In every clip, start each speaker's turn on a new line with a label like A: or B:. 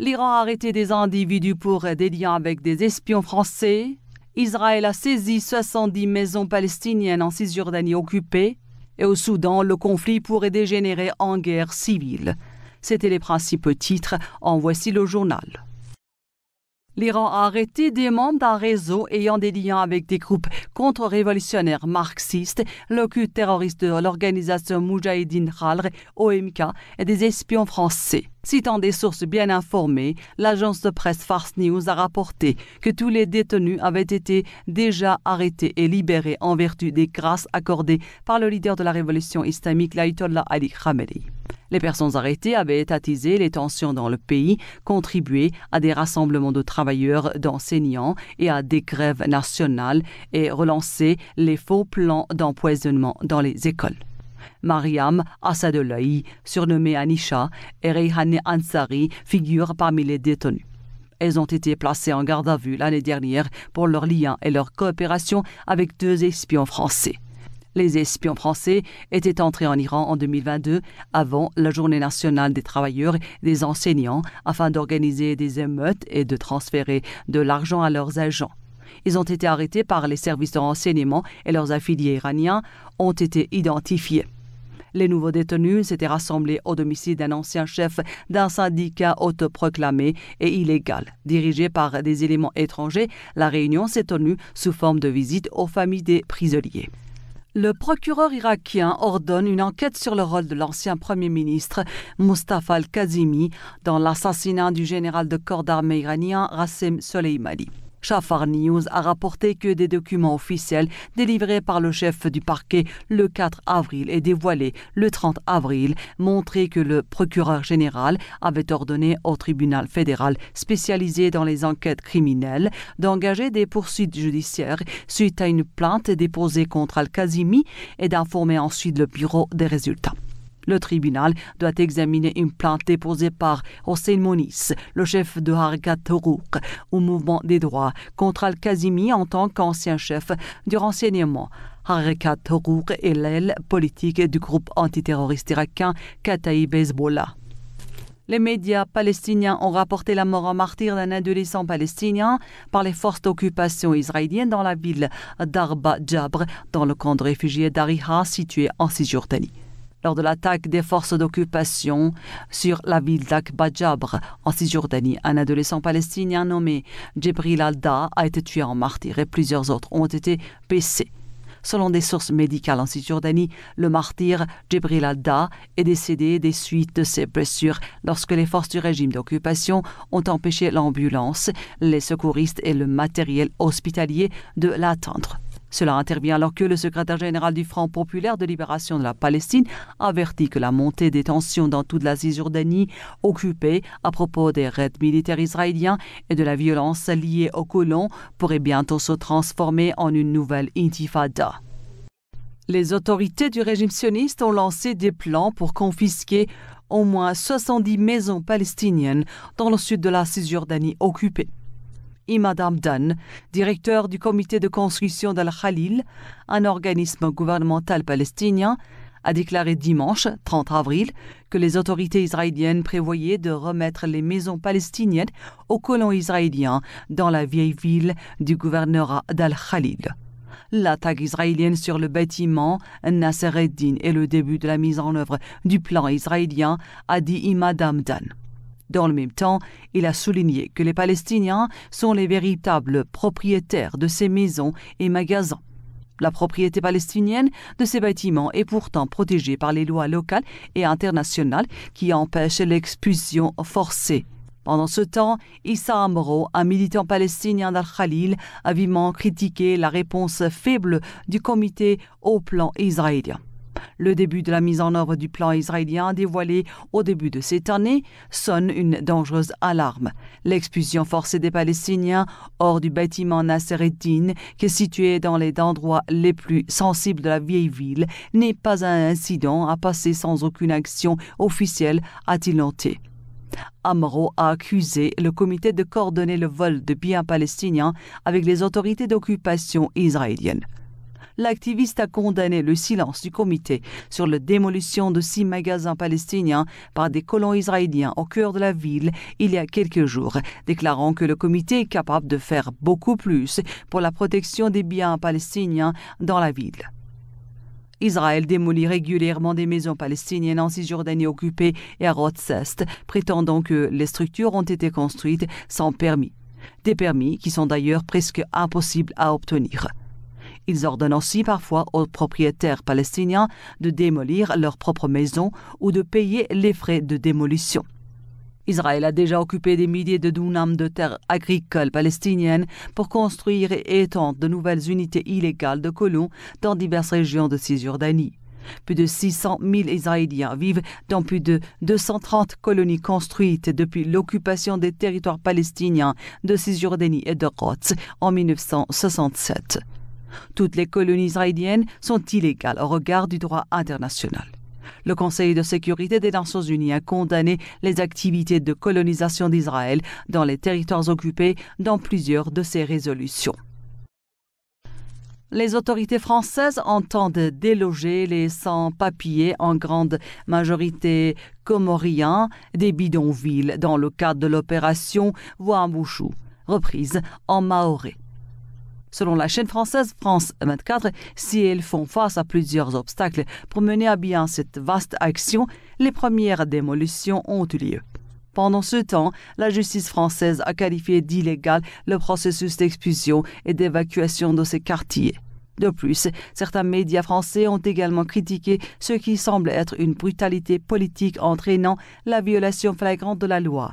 A: L'Iran a arrêté des individus pour des liens avec des espions français. Israël a saisi 70 maisons palestiniennes en Cisjordanie occupée. Et au Soudan, le conflit pourrait dégénérer en guerre civile. C'étaient les principaux titres. En voici le journal. L'Iran a arrêté des membres d'un réseau ayant des liens avec des groupes contre-révolutionnaires marxistes, le culte terroriste de l'organisation Moudjahidine Khalq, OMK, et des espions français. Citant des sources bien informées, l'agence de presse Fars News a rapporté que tous les détenus avaient été déjà arrêtés et libérés en vertu des grâces accordées par le leader de la révolution islamique, l'Ayatollah Ali Khamenei. Les personnes arrêtées avaient attisé les tensions dans le pays, contribué à des rassemblements de travailleurs, d'enseignants et à des grèves nationales et relancé les faux plans d'empoisonnement dans les écoles. Mariam Assadollahi, surnommée Anisha, et Reyhaneh Ansari figurent parmi les détenus. Elles ont été placées en garde à vue l'année dernière pour leur lien et leur coopération avec 2 espions français. Les espions français étaient entrés en Iran en 2022 avant la Journée nationale des travailleurs et des enseignants afin d'organiser des émeutes et de transférer de l'argent à leurs agents. Ils ont été arrêtés par les services de renseignement et leurs affiliés iraniens ont été identifiés. Les nouveaux détenus s'étaient rassemblés au domicile d'un ancien chef d'un syndicat autoproclamé et illégal. Dirigé par des éléments étrangers, la réunion s'est tenue sous forme de visite aux familles des prisonniers. Le procureur irakien ordonne une enquête sur le rôle de l'ancien Premier ministre Mustafa al-Kazimi dans l'assassinat du général de corps d'armée iranien Rassem Soleimani. Shafar News a rapporté que des documents officiels délivrés par le chef du parquet le 4 avril et dévoilés le 30 avril montraient que le procureur général avait ordonné au tribunal fédéral spécialisé dans les enquêtes criminelles d'engager des poursuites judiciaires suite à une plainte déposée contre Al-Kazimi et d'informer ensuite le bureau des résultats. Le tribunal doit examiner une plainte déposée par Hossein Moniz, le chef de Harakat Tourouk, au mouvement des droits, contre Al-Kazimi en tant qu'ancien chef du renseignement. Harakat Tourouk est l'aile politique du groupe antiterroriste irakien Kataïb Hezbollah. Les médias palestiniens ont rapporté la mort en martyr d'un adolescent palestinien par les forces d'occupation israéliennes dans la ville d'Arba Jabr, dans le camp de réfugiés d'Ariha situé en Cisjordanie. Lors de l'attaque des forces d'occupation sur la ville d'Arba Jabr en Cisjordanie, un adolescent palestinien nommé Djibril Alda a été tué en martyr et plusieurs autres ont été blessés. Selon des sources médicales en Cisjordanie, le martyr Djibril Alda est décédé des suites de ses blessures lorsque les forces du régime d'occupation ont empêché l'ambulance, les secouristes et le matériel hospitalier de l'atteindre. Cela intervient alors que le secrétaire général du Front populaire de libération de la Palestine avertit que la montée des tensions dans toute la Cisjordanie occupée à propos des raids militaires israéliens et de la violence liée aux colons pourrait bientôt se transformer en une nouvelle intifada. Les autorités du régime sioniste ont lancé des plans pour confisquer au moins 70 maisons palestiniennes dans le sud de la Cisjordanie occupée. Imad Hamdan, directeur du comité de construction d'Al-Khalil, un organisme gouvernemental palestinien, a déclaré dimanche 30 avril que les autorités israéliennes prévoyaient de remettre les maisons palestiniennes aux colons israéliens dans la vieille ville du gouvernorat d'Al-Khalil. L'attaque israélienne sur le bâtiment Nasser ed-Din est le début de la mise en œuvre du plan israélien, a dit Imad Hamdan. Dans le même temps, il a souligné que les Palestiniens sont les véritables propriétaires de ces maisons et magasins. La propriété palestinienne de ces bâtiments est pourtant protégée par les lois locales et internationales qui empêchent l'expulsion forcée. Pendant ce temps, Issa Amro, un militant palestinien d'Al-Khalil, a vivement critiqué la réponse faible du comité au plan israélien. Le début de la mise en œuvre du plan israélien dévoilé au début de cette année sonne une dangereuse alarme. L'expulsion forcée des Palestiniens hors du bâtiment Nasser ed-Din, qui est situé dans les endroits les plus sensibles de la vieille ville, n'est pas un incident à passer sans aucune action officielle, a-t-il noté. Amro a accusé le comité de coordonner le vol de biens palestiniens avec les autorités d'occupation israéliennes. l'activiste a condamné le silence du comité sur la démolition de 6 magasins palestiniens par des colons israéliens au cœur de la ville il y a quelques jours, déclarant que le comité est capable de faire beaucoup plus pour la protection des biens palestiniens dans la ville. Israël démolit régulièrement des maisons palestiniennes en Cisjordanie occupée et à Rotz-Est, prétendant que les structures ont été construites sans permis. Des permis qui sont d'ailleurs presque impossibles à obtenir. Ils ordonnent aussi parfois aux propriétaires palestiniens de démolir leurs propres maisons ou de payer les frais de démolition. Israël a déjà occupé des milliers de dunams de terres agricoles palestiniennes pour construire et étendre de nouvelles unités illégales de colons dans diverses régions de Cisjordanie. Plus de 600 000 Israéliens vivent dans plus de 230 colonies construites depuis l'occupation des territoires palestiniens de Cisjordanie et de Rhodes en 1967. Toutes les colonies israéliennes sont illégales au regard du droit international. Le Conseil de sécurité des Nations unies a condamné les activités de colonisation d'Israël dans les territoires occupés dans plusieurs de ses résolutions. Les autorités françaises entendent déloger les sans-papiers, en grande majorité comoriens, des bidonvilles dans le cadre de l'opération Wuambushu, reprise en mahorais. Selon la chaîne française France 24, si elles font face à plusieurs obstacles pour mener à bien cette vaste action, les premières démolitions ont eu lieu. Pendant ce temps, la justice française a qualifié d'illégal le processus d'expulsion et d'évacuation de ces quartiers. De plus, certains médias français ont également critiqué ce qui semble être une brutalité politique entraînant la violation flagrante de la loi.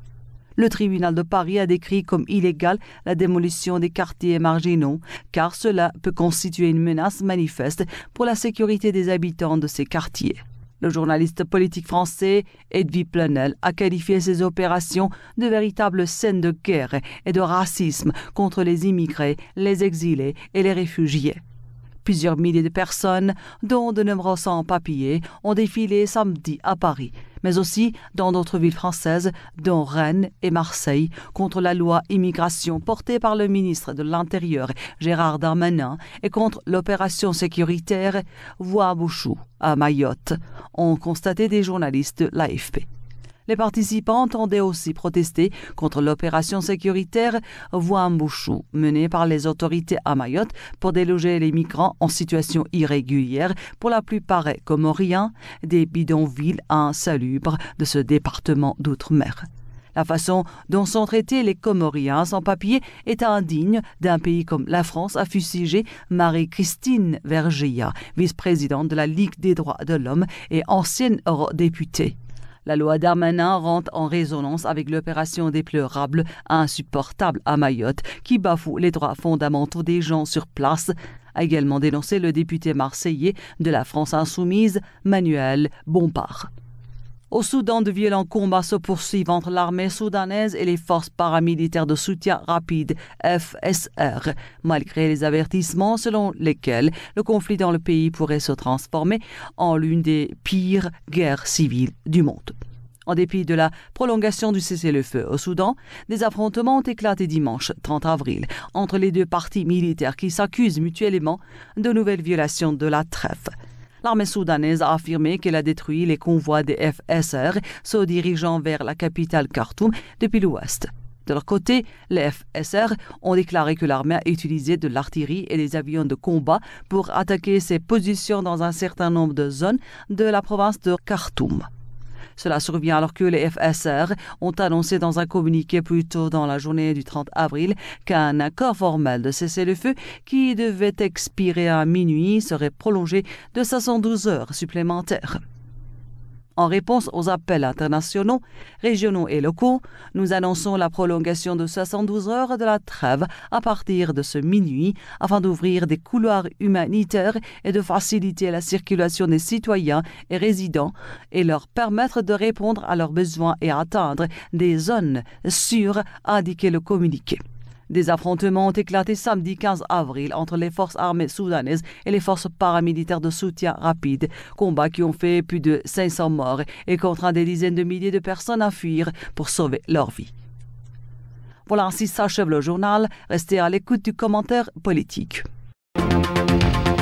A: Le tribunal de Paris a décrit comme illégale la démolition des quartiers marginaux, car cela peut constituer une menace manifeste pour la sécurité des habitants de ces quartiers. Le journaliste politique français Edwy Plenel a qualifié ces opérations de véritables scènes de guerre et de racisme contre les immigrés, les exilés et les réfugiés. Plusieurs milliers de personnes, dont de nombreux sans-papiers, ont défilé samedi à Paris, mais aussi dans d'autres villes françaises, dont Rennes et Marseille, contre la loi immigration portée par le ministre de l'Intérieur Gérard Darmanin et contre l'opération sécuritaire Wuambushu à Mayotte, ont constaté des journalistes de l'AFP. Les participants entendaient aussi protester contre l'opération sécuritaire Wuambushu menée par les autorités à Mayotte pour déloger les migrants en situation irrégulière, pour la plupart comoriens, des bidonvilles insalubres de ce département d'outre-mer. La façon dont sont traités les Comoriens sans papier est indigne d'un pays comme la France, a fustigé Marie-Christine Vergiat, vice-présidente de la Ligue des droits de l'homme et ancienne eurodéputée. La loi Darmanin rentre en résonance avec l'opération déplorable, insupportable à Mayotte, qui bafoue les droits fondamentaux des gens sur place, a également dénoncé le député marseillais de la France insoumise, Manuel Bompard. Au Soudan, de violents combats se poursuivent entre l'armée soudanaise et les forces paramilitaires de soutien rapide FSR, malgré les avertissements selon lesquels le conflit dans le pays pourrait se transformer en l'une des pires guerres civiles du monde. En dépit de la prolongation du cessez-le-feu au Soudan, des affrontements ont éclaté dimanche 30 avril entre les deux partis militaires qui s'accusent mutuellement de nouvelles violations de la trêve. L'armée soudanaise a affirmé qu'elle a détruit les convois des FSR se dirigeant vers la capitale Khartoum depuis l'ouest. De leur côté, les FSR ont déclaré que l'armée a utilisé de l'artillerie et des avions de combat pour attaquer ses positions dans un certain nombre de zones de la province de Khartoum. Cela survient alors que les FSR ont annoncé dans un communiqué plus tôt dans la journée du 30 avril qu'un accord formel de cessez-le-feu qui devait expirer à minuit serait prolongé de 72 heures supplémentaires. En réponse aux appels internationaux, régionaux et locaux, nous annonçons la prolongation de 72 heures de la trêve à partir de ce minuit afin d'ouvrir des couloirs humanitaires et de faciliter la circulation des citoyens et résidents et leur permettre de répondre à leurs besoins et atteindre des zones sûres, a indiqué le communiqué. Des affrontements ont éclaté samedi 15 avril entre les forces armées soudanaises et les forces paramilitaires de soutien rapide, combats qui ont fait plus de 500 morts et contraint des dizaines de milliers de personnes à fuir pour sauver leur vie. Voilà, ainsi s'achève le journal. Restez à l'écoute du commentaire politique.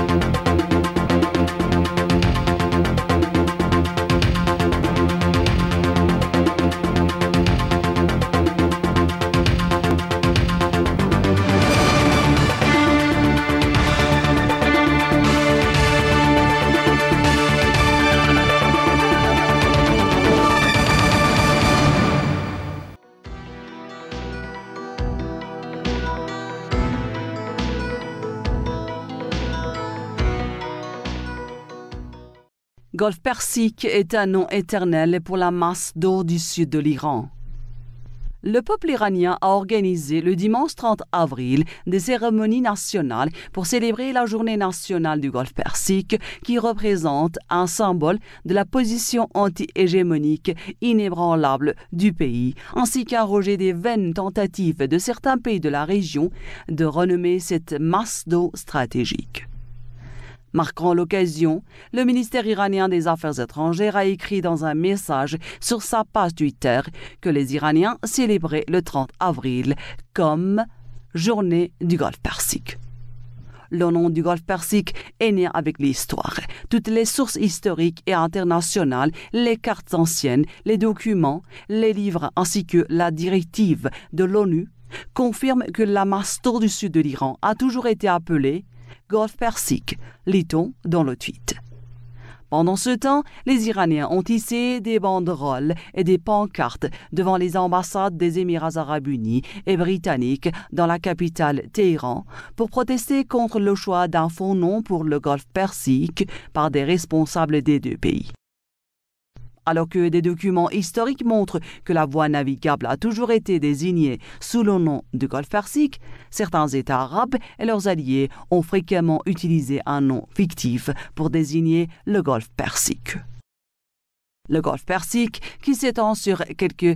A: Golfe Persique est un nom éternel pour la masse d'eau du sud de l'Iran. Le peuple iranien a organisé le dimanche 30 avril des cérémonies nationales pour célébrer la journée nationale du Golfe Persique qui représente un symbole de la position anti-hégémonique inébranlable du pays, ainsi qu'un rejet des vaines tentatives de certains pays de la région de renommer cette masse d'eau stratégique. Marquant l'occasion, le ministère iranien des Affaires étrangères a écrit dans un message sur sa page Twitter que les Iraniens célébraient le 30 avril comme Journée du Golfe Persique. Le nom du Golfe Persique est né avec l'histoire. Toutes les sources historiques et internationales, les cartes anciennes, les documents, les livres ainsi que la directive de l'ONU confirment que la masse d'eau du sud de l'Iran a toujours été appelée Golfe Persique, lit-on dans le tweet. Pendant ce temps, les Iraniens ont tissé des banderoles et des pancartes devant les ambassades des Émirats arabes unis et britanniques dans la capitale Téhéran pour protester contre le choix d'un faux nom pour le Golfe Persique par des responsables des deux pays. Alors que des documents historiques montrent que la voie navigable a toujours été désignée sous le nom du Golfe Persique, certains États arabes et leurs alliés ont fréquemment utilisé un nom fictif pour désigner le Golfe Persique. Le Golfe Persique, qui s'étend sur quelques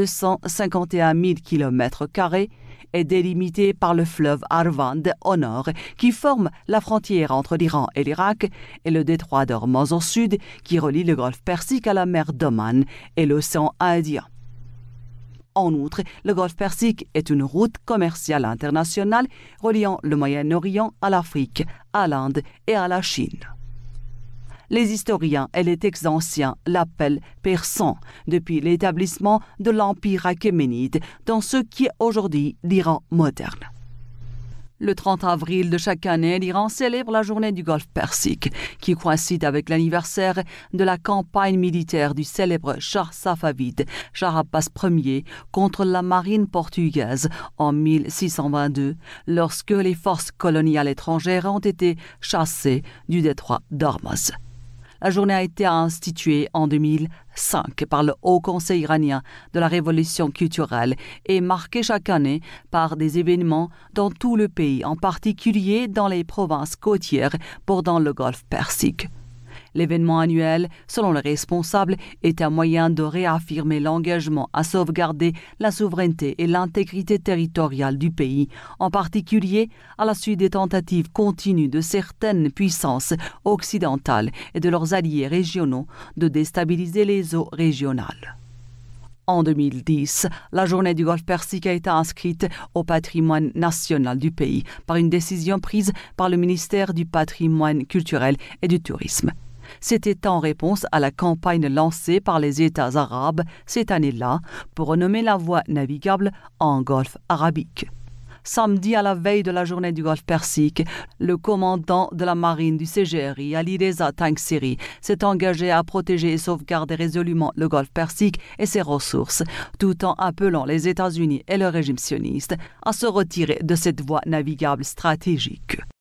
A: 251 000 km², est délimité par le fleuve Arvand au nord, qui forme la frontière entre l'Iran et l'Irak, et le détroit d'Ormuz au sud, qui relie le Golfe Persique à la mer d'Oman et l'océan Indien. En outre, le Golfe Persique est une route commerciale internationale reliant le Moyen-Orient à l'Afrique, à l'Inde et à la Chine. Les historiens et les textes anciens l'appellent persan depuis l'établissement de l'Empire achéménide dans ce qui est aujourd'hui l'Iran moderne. Le 30 avril de chaque année, l'Iran célèbre la journée du Golfe Persique, qui coïncide avec l'anniversaire de la campagne militaire du célèbre Shah Safavide, Shah Abbas Ier, contre la marine portugaise en 1622, lorsque les forces coloniales étrangères ont été chassées du détroit d'Ormuz. La journée a été instituée en 2005 par le Haut Conseil iranien de la Révolution culturelle et marquée chaque année par des événements dans tout le pays, en particulier dans les provinces côtières bordant le Golfe Persique. L'événement annuel, selon les responsables, est un moyen de réaffirmer l'engagement à sauvegarder la souveraineté et l'intégrité territoriale du pays, en particulier à la suite des tentatives continues de certaines puissances occidentales et de leurs alliés régionaux de déstabiliser les eaux régionales. En 2010, la journée du Golfe Persique a été inscrite au patrimoine national du pays par une décision prise par le ministère du Patrimoine culturel et du Tourisme. C'était en réponse à la campagne lancée par les États arabes cette année-là pour renommer la voie navigable en Golfe arabique. Samedi, à la veille de la journée du Golfe Persique, le commandant de la marine du CGRI, Alireza Tangsiri, s'est engagé à protéger et sauvegarder résolument le Golfe Persique et ses ressources, tout en appelant les États-Unis et le régime sioniste à se retirer de cette voie navigable stratégique.